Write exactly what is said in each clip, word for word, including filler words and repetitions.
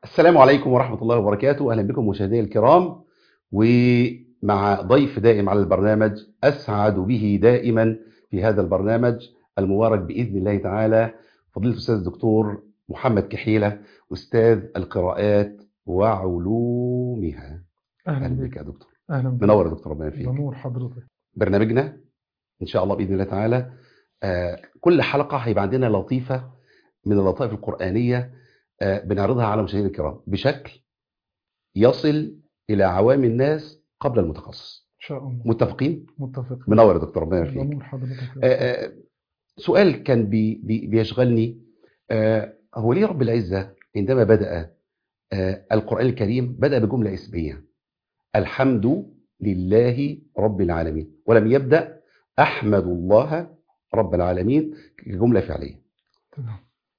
السلام عليكم ورحمة الله وبركاته. أهلا بكم مشاهدي الكرام، ومع ضيف دائم على البرنامج أسعد به دائما في هذا البرنامج المبارك بإذن الله تعالى، فضيلة الأستاذ الدكتور محمد كحيلة، أستاذ القراءات وعلومها. أهلا, أهلا بك بك يا دكتور. أهلا بك. منور يا دكتور، ربنا يفيك. منور حضرتك. برنامجنا إن شاء الله بإذن الله تعالى آه كل حلقة هيبقى عندنا لطيفة من اللطائف القرآنية آه بنعرضها على مشاهدينا الكرام بشكل يصل إلى عوام الناس قبل المتخصص. إن شاء الله. متفقين؟ متفقين. منور يا دكتور، ربنا يفيك. منور حضرتك. آه آه سؤال كان بي بي بيشغلني، آه هو ليه رب العزة عندما بدأ آه القرآن الكريم بدأ بجملة اسمية الحمد لله رب العالمين، ولم يبدأ أحمد الله رب العالمين كجملة فعلية؟ تمام.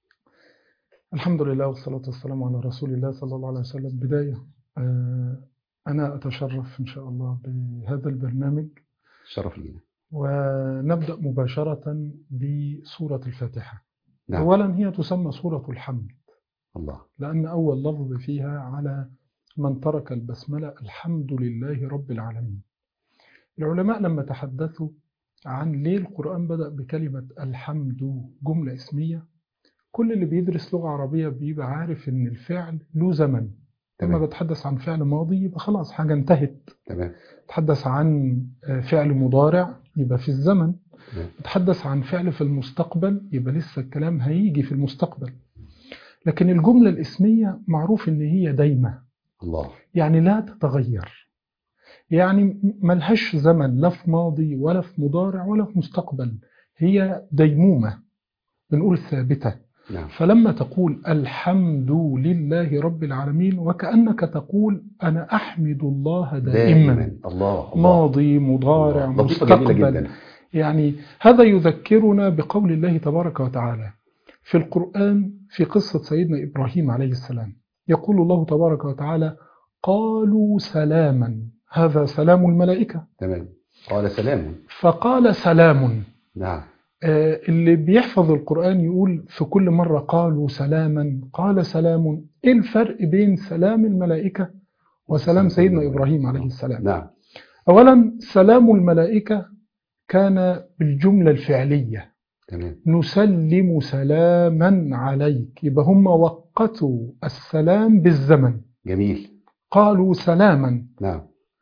الحمد لله والصلاة والسلام على رسول الله صلى الله عليه وسلم. بداية آه أنا أتشرف إن شاء الله بهذا البرنامج، شرف لينا. ونبدأ مباشرة بسورة الفاتحة. نعم. أولا هي تسمى سورة الحمد، الله، لأن أول لفظ فيها على من ترك البسملة الحمد لله رب العالمين. العلماء لما تحدثوا عن ليه القرآن بدأ بكلمة الحمد جملة اسمية، كل اللي بيدرس لغة عربية بيبقى عارف إن الفعل له زمن. لما بتحدث عن فعل ماضي يبقى خلاص حاجة انتهت. تمام. بتحدث عن فعل مضارع يبقى في الزمن. تمام. بتحدث عن فعل في المستقبل يبقى لسه الكلام هيجي في المستقبل. لكن الجملة الاسمية معروف إن هي دايمة. الله. يعني لا تتغير، يعني ملهاش زمن، لا في ماضي ولا في مضارع ولا في مستقبل، هي ديمومة، بنقول ثابتة. نعم. فلما تقول الحمد لله رب العالمين وكأنك تقول أنا أحمد الله دائما, دائما. الله. ماضي مضارع الله. مستقبل. يعني هذا يذكرنا بقول الله تبارك وتعالى في القرآن في قصة سيدنا إبراهيم عليه السلام. يقول الله تبارك وتعالى قالوا سلاما، هذا سلام الملائكة. تمام. قال سلام، فقال سلام. نعم. آه اللي بيحفظ القرآن يقول في كل مرة قالوا سلاما قال سلام. إيه الفرق بين سلام الملائكة وسلام سيدنا إبراهيم عليه السلام؟ نعم. أولا سلام الملائكة كان بالجملة الفعلية. تمام. نسلم سلاما عليك، يبقى هم وقتوا السلام بالزمن. جميل. قالوا سلاما. نعم.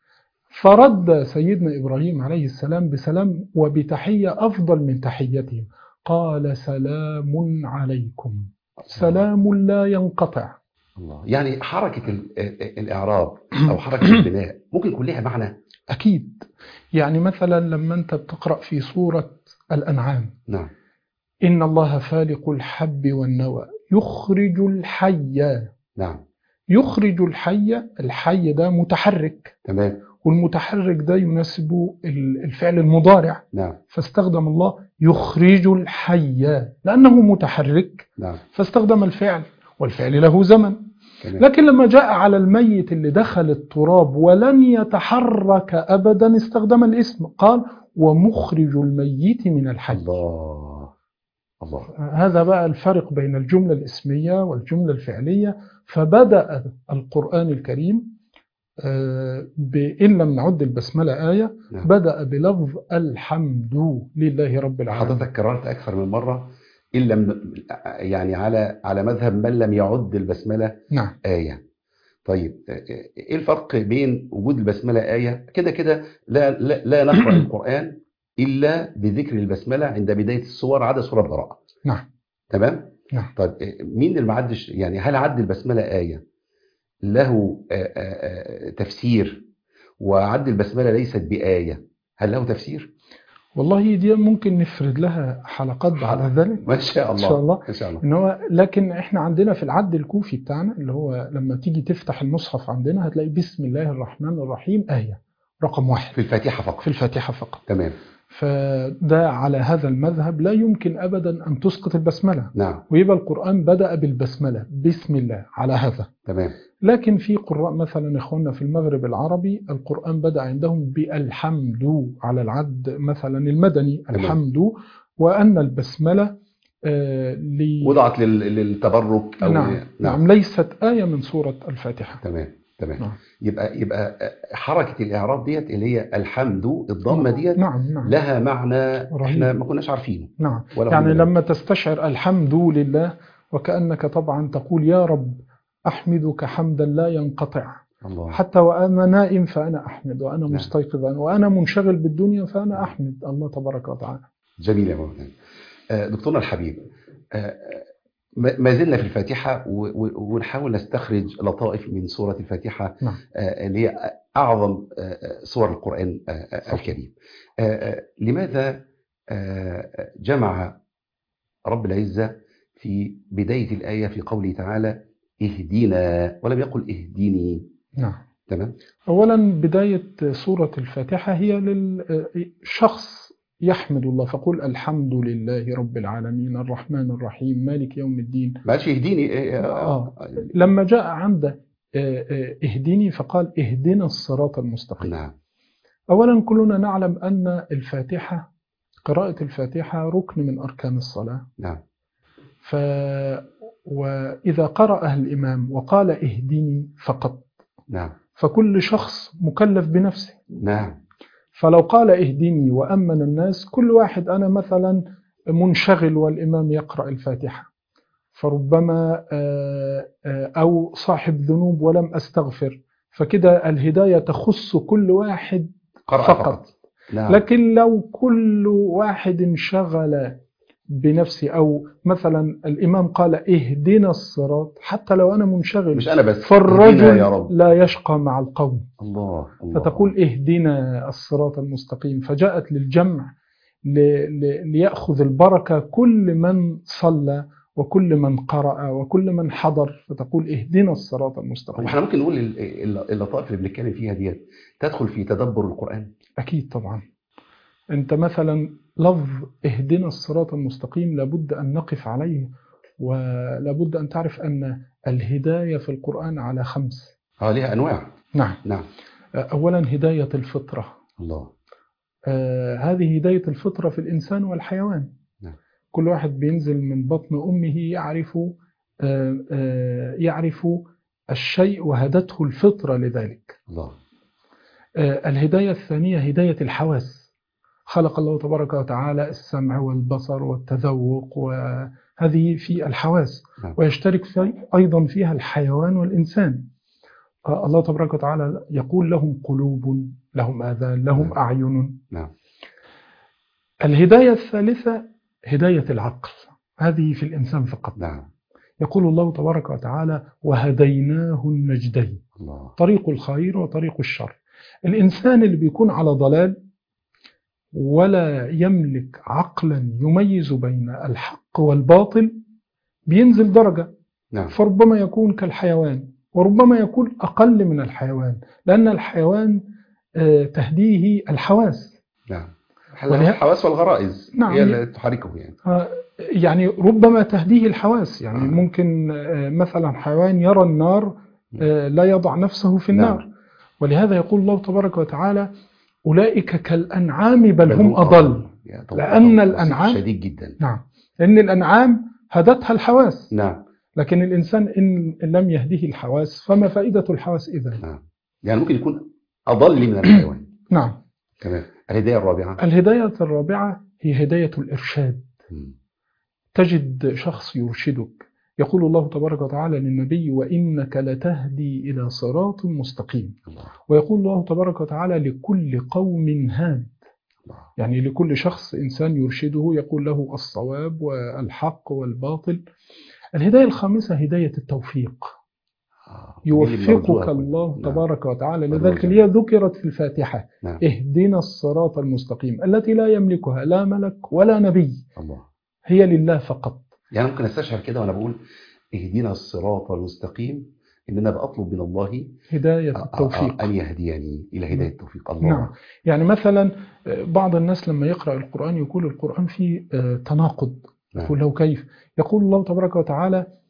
فرد سيدنا إبراهيم عليه السلام بسلام وبتحية أفضل من تحيتهم. قال سلام عليكم. سلام لا ينقطع. الله. يعني حركة الإعراب أو حركة البناء ممكن يكون لها معنى؟ أكيد. يعني مثلا لما أنت بتقرأ في سورة الأنعام، نعم، إن الله فالق الحب والنوى يخرج الحي. نعم. يخرج الحي، الحي ده متحرك. تمام. والمتحرك ده يناسب الفعل المضارع. نعم. فاستخدم الله يخرج الحي لأنه متحرك. نعم. فاستخدم الفعل، والفعل له زمن. تمام. لكن لما جاء على الميت اللي دخل التراب ولن يتحرك أبدا استخدم الاسم، قال ومخرج الميت من الحي. الله. الله. هذا بقى الفرق بين الجملة الاسمية والجملة الفعلية. فبدأ القرآن الكريم بإن لم نعد البسملة آية، نعم. بدأ بلفظ الحمد لله رب العالمين. حضرتك كررت أكثر من مرة إن لم يعني على على مذهب من لم يعد البسملة نعم. آية. طيب إيه الفرق بين وجود البسملة آية؟ كده كده لا لا, لا نقرأ القرآن إلا بذكر البسملة عند بداية السور عدا سورة براءة. نعم. تمام؟ نعم. طيب مين اللي ما عدش، يعني هل عد البسملة آية له آآ آآ تفسير، وعد البسملة ليست بآية هل له تفسير؟ والله دي ممكن نفرد لها حلقات بعد ذلك. ما شاء الله. إن شاء الله. إن شاء الله. إن هو لكن إحنا عندنا في العد الكوفي بتاعنا اللي هو لما تيجي تفتح المصحف عندنا هتلاقي بسم الله الرحمن الرحيم آية رقم واحد في الفاتحة فقط. في الفاتحة فقط. تمام. فده على هذا المذهب لا يمكن أبدا أن تسقط البسملة. نعم. ويبقى القرآن بدأ بالبسملة بسم الله على هذا. تمام. لكن في قراء مثلا إخواننا في المغرب العربي القرآن بدأ عندهم بالحمد على العد مثلا المدني. تمام. الحمد. وأن البسملة آه لي وضعت لل- للتبرك أو نعم, نعم. نعم ليست آية من سورة الفاتحة. تمام تمام. نعم. يبقى يبقى حركة الإعراب ديت اللي هي الحمد، الضمة ديت نعم نعم لها معنى رهيب. احنا ما كناش عارفينه. نعم ولا يعني هم لما تستشعر الحمد لله وكأنك طبعا تقول يا رب أحمدك حمدا لا ينقطع، الله. حتى وأنا نائم فأنا أحمد، وأنا نعم. مستيقظا، وأنا منشغل بالدنيا فأنا أحمد الله تبارك وتعالى. جميل يا مولانا. آه، دكتورنا الحبيب، آه، ما ما زلنا في الفاتحة و- و- ونحاول نستخرج لطائف من سورة الفاتحة نعم. آه، اللي هي أعظم آه، سور القرآن آه، آه، الكريم. آه، آه، لماذا آه، جمع رب العزة في بداية الآية في قوله تعالى اهدنا ولم يقل اهديني؟ نعم. تمام. أولا بداية سورة الفاتحة هي للشخص يحمد الله، فقل الحمد لله رب العالمين الرحمن الرحيم مالك يوم الدين. ما قالش اهديني. آه، آه. آه، لما جاء عنده آه، آه، اهدني فقال اهدنا الصراط المستقيم. نعم. أولا كلنا نعلم أن الفاتحة، قراءة الفاتحة ركن من أركان الصلاة. نعم. ف وإذا قرأ الإمام وقال اهدني فقط نعم. فكل شخص مكلف بنفسه. نعم. فلو قال اهدني وأمن الناس، كل واحد أنا مثلا منشغل والإمام يقرأ الفاتحة، فربما آه، آه، أو صاحب ذنوب ولم أستغفر، فكده الهداية تخص كل واحد قرأ فقط, فقط. نعم. لكن لو كل واحد انشغل بنفسي، أو مثلا الإمام قال اهدنا الصراط، حتى لو أنا منشغل مش أنا بس، اهدنا فالرجل يا رب. لا يشقى مع القوم. الله الله. فتقول اهدنا الصراط المستقيم، فجاءت للجمع ل- ل- ليأخذ البركة كل من صلى وكل من قرأ وكل من حضر، فتقول اهدنا الصراط هو المستقيم. احنا ممكن نقول ال- ال- اللطائف اللي بنتكلم فيها ديت تدخل في تدبر القرآن؟ أكيد طبعا. أنت مثلا لفظ اهدنا الصراط المستقيم لابد أن نقف عليه، ولابد أن تعرف أن الهداية في القرآن على خمس. اه ليها أنواع. نعم. نعم. أولا هداية الفطرة. الله. آه هذه هداية الفطرة في الإنسان والحيوان. نعم. كل واحد بينزل من بطن أمه يعرف آه آه يعرف الشيء وهدته الفطرة لذلك. الله. آه الهداية الثانية هداية الحواس. خلق الله تبارك وتعالى السمع والبصر والتذوق، وهذه في الحواس. نعم. ويشترك في أيضا فيها الحيوان والإنسان. آه الله تبارك وتعالى يقول لهم قلوب، لهم آذان، لهم نعم. أعين. نعم. الهداية الثالثة هداية العقل، هذه في الإنسان فقط. نعم. يقول الله تبارك وتعالى وهديناه النجدين، الله. طريق الخير وطريق الشر. الإنسان اللي بيكون على ضلال ولا يملك عقلا يميز بين الحق والباطل بينزل درجة. نعم. فربما يكون كالحيوان، وربما يكون أقل من الحيوان، لأن الحيوان آه، تهديه الحواس. نعم. وله- الحواس والغرائز نعم. هي اللي تحركه يعني. آه، يعني ربما تهديه الحواس، يعني آه. ممكن آه، مثلا حيوان يرى النار آه، لا يضع نفسه في النار. نعم. ولهذا يقول الله تبارك وتعالى أولئك كالأنعام بل هم أضل. يا طبعا. لأن طبعا. الأنعام شديد جدا. نعم، لأن الأنعام هدتها الحواس. نعم. لكن الإنسان إن لم يهديه الحواس فما فائدة الحواس إذن؟ نعم. يعني ممكن يكون أضل من الحيوان. نعم. تمام. الهداية الرابعة. الهداية الرابعة هي هداية الإرشاد. مم. تجد شخص يرشدك. يقول الله تبارك وتعالى للنبي وإنك لتهدي إلى صراط مستقيم. الله. ويقول الله تبارك وتعالى لكل قوم هاد، الله. يعني لكل شخص إنسان يرشده يقول له الصواب والحق والباطل. الهداية الخامسة هداية التوفيق. آه. يوفقك الله نعم. تبارك وتعالى، مرجوها. لذلك هي ذكرت في الفاتحة. نعم. اهدنا الصراط المستقيم التي لا يملكها لا ملك ولا نبي، الله. هي لله فقط. يعني ممكن استشعر كده وانا بقول اهدنا الصراط المستقيم ان انا بطلب من الله هداية آه، آه، التوفيق. ان يهديني الى هدايه التوفيق. الله. نعم. يعني مثلا بعض الناس لما يقرأ القرآن يقول القرآن فيه آه، تناقض. نعم. يقول له كيف؟ يقول الله تبارك وتعالى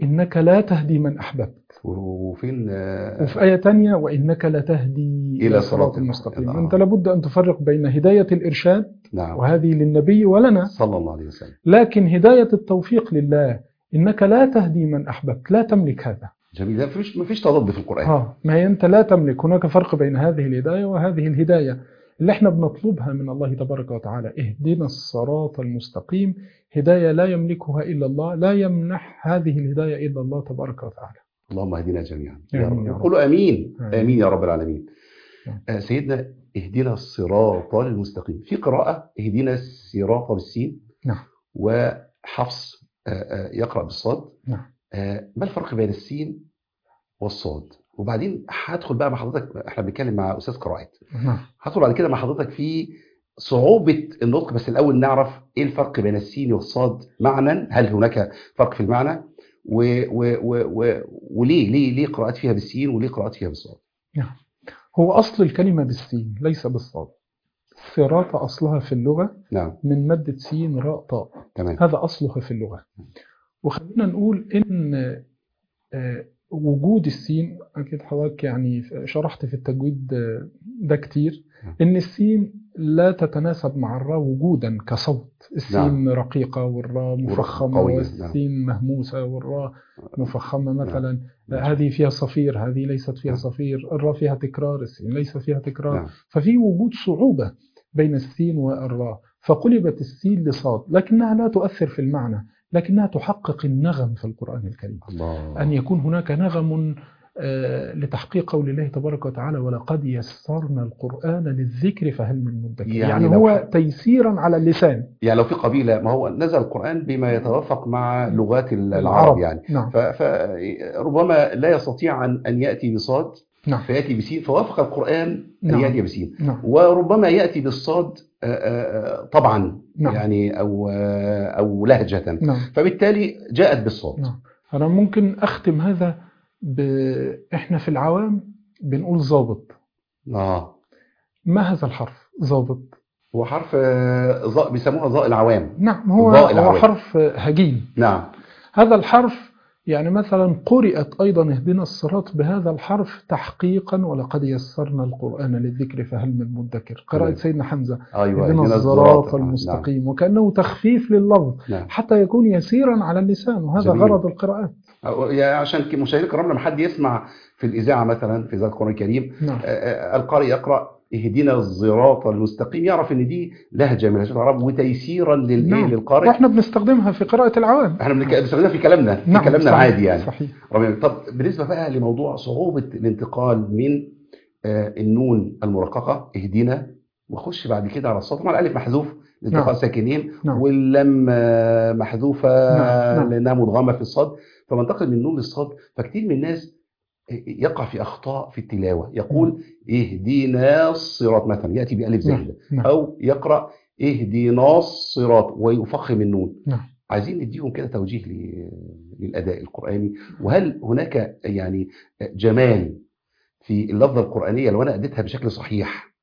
إنك لا تهدي من أحببت. وفين آه، وفي آية تانية وإنك لا تهدي إلى إلى صراط صراط المستقيم. آه. أنت لابد أن تفرق بين هداية الإرشاد، نعم وهذه للنبي ولنا، صلى الله عليه وسلم. لكن هداية التوفيق لله. إنك لا تهدي من أحببت، لا تملك هذا. جميل، ده مفيش مفيش تضاد في القرآن. ها ما هي أنت لا تملك. هناك فرق بين هذه الهداية وهذه الهداية اللي احنا بنطلبها من الله تبارك وتعالى. اهدنا الصراط المستقيم، هداية لا يملكها إلا الله، لا يمنح هذه الهداية إلا الله تبارك وتعالى. اللهم اهدنا جميعا يا آمين رب. يا رب. قولوا آمين. آمين. آمين يا رب العالمين. نعم. آه، سيدنا اهدنا الصراط المستقيم، في قراءة اهدنا الصراط بالسين، نعم. وحفص آه، آه، يقرأ بالصاد. نعم. آه، ما الفرق بين السين والصاد؟ وبعدين هدخل بقى مع حضرتك، احنا بنتكلم مع أستاذ قراءات، نعم. هدخل بعد كده مع حضرتك في صعوبة النطق، بس الأول نعرف إيه الفرق بين السين والصاد معنى، هل هناك فرق في المعنى، و و و و وليه ليه ليه قراءات فيها بالسين وليه قراءات فيها بالصاد؟ نعم. هو أصل الكلمة بالسين ليس بالصاد. صراط أصلها في اللغة نعم من مادة سين راء طاء، تمام. هذا أصلها في اللغة. وخلينا نقول إن آه، وجود السين، أكيد حضرتك يعني شرحت في التجويد آه، ده كتير، إن السين لا تتناسب مع الراء وجودا كصوت. السين نعم. رقيقة والراء مفخمة، قوية. والسين مهموسة والراء مفخمة مثلا. نعم. هذه فيها صفير، هذه ليست فيها نعم. صفير. الراء فيها تكرار، السين ليس فيها تكرار. نعم. ففي وجود صعوبة بين السين والراء، فقلبت السين لصاد، لكنها لا تؤثر في المعنى، لكنها تحقق النغم في القرآن الكريم. الله. أن يكون هناك نغم آه، لتحقيق قول الله تبارك وتعالى ولقد يسرنا القرآن للذكر فهل من مدكر. يعني, يعني لو هو ح- تيسيرا على اللسان. يعني لو في قبيلة، ما هو نزل القرآن بما يتوافق مع لغات ال- العرب العرب. يعني، نعم. ف- فربما لا يستطيع أن أن يأتي بصاد نعم. فيأتي بسين، فوافق القرآن أن نعم. يأتي بسين. نعم. وربما يأتي بالصاد آه، آه، طبعا نعم. يعني أو آه، أو لهجة، نعم. فبالتالي جاءت بالصاد. نعم. أنا ممكن أختم هذا ب... إحنا في العوام بنقول ضابط. آه ما هذا الحرف ضابط؟ هو حرف آه، ظاء، بيسموها ظاء العوام. نعم. هو ظاء هو العوام. حرف هجين. نعم. هذا الحرف يعني مثلا قرئت أيضا اهدنا الصراط بهذا الحرف تحقيقا ولقد يسرنا القرآن للذكر فهل من مدكر. قراءة سيدنا حمزة أيوة. اهدنا اهدنا الصراط الصراط. المستقيم. نعم. وكأنه تخفيف لللفظ. نعم. حتى يكون يسيرا على اللسان، وهذا جميل. غرض القراءات. يعني عشان مشاهدينا الكرام لما حد يسمع في الإذاعة مثلا في إذاعة القرآن الكريم، نعم. آه، القارئ يقرأ اهدنا الصراط المستقيم، يعرف ان دي لهجه من لهجات العرب وتيسيرا للايه نعم. للقارئ. واحنا بنستخدمها في قراءة العوام، احنا بنستخدمها في كلامنا في نعم. كلامنا صحيح. العادي يعني. صحيح. طب بالنسبه بقى لموضوع صعوبه الانتقال من آه النون المرققه اهدنا واخش بعد كده على الصاد، مع الالف محذوف لالتقاء نعم. ساكنين، نعم. واللام آه محذوفه نعم. نعم. لانها مدغمه في الصاد، فبنتقل من النون للصاد. فكتير من الناس يقع في أخطاء في التلاوة، يقول اهدنا الصراط مثلا يأتي بألف زائدة، نعم. أو يقرأ اهدنا الصراط ويفخم النون. نعم. عايزين نديهم كده توجيه للأداء القرآني، وهل هناك يعني جمال في اللفظة القرآنية لو أنا أديتها بشكل صحيح؟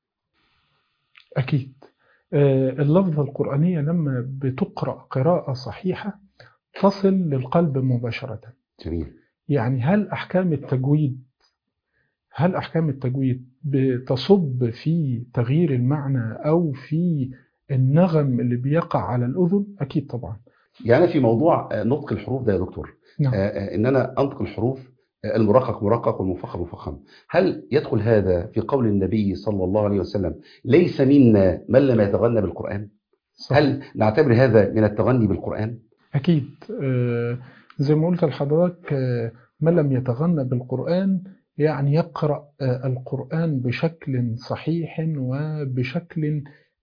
أكيد. اللفظة القرآنية لما بتقرأ قراءة صحيحة تصل للقلب مباشرة. جميل. يعني هل أحكام التجويد هل أحكام التجويد بتصب في تغيير المعنى أو في النغم اللي بيقع على الأذن؟ أكيد طبعا. يعني في موضوع نطق الحروف ده يا دكتور، نعم. آه إن أنا أنطق الحروف المرقق مرقق والمفخم مفخم، هل يدخل هذا في قول النبي صلى الله عليه وسلم ليس منا من لم يتغنى بالقرآن؟ صحيح. هل نعتبر هذا من التغني بالقرآن؟ أكيد. آه زي ما قلت لحضرتك، آه من لم يتغنى بالقرآن يعني يقرأ آه القرآن بشكل صحيح وبشكل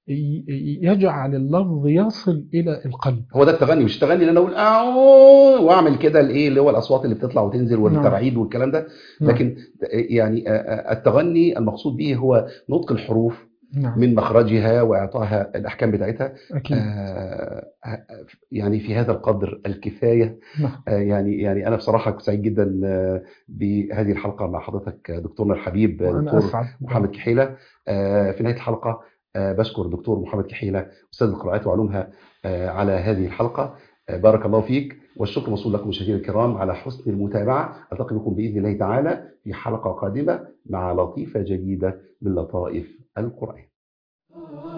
يجعل اللفظ يصل إلى القلب. هو ده التغني، مش التغني اللي أنا أقول أوه واعمل كده الايه اللي هو الأصوات اللي بتطلع وتنزل والتبعيد والكلام ده، لكن يعني التغني المقصود به هو نطق الحروف نعم. من مخرجها وإعطائها الأحكام بتاعتها. أكيد. آه يعني في هذا القدر الكفاية. نعم. آه يعني يعني أنا بصراحة كنت سعيد جدا بهذه الحلقة مع حضرتك دكتورنا الحبيب دكتور محمد كحيلة. آه في نهاية الحلقة آه بشكر دكتور محمد كحيلة أستاذ القراءات وعلومها آه على هذه الحلقة. بارك الله فيك، والشكر موصول لكم مشاهدينا الكرام على حسن المتابعة. ألتقي بكم بإذن الله تعالى في حلقة قادمة مع لطيفة جديدة من لطائف القرآن.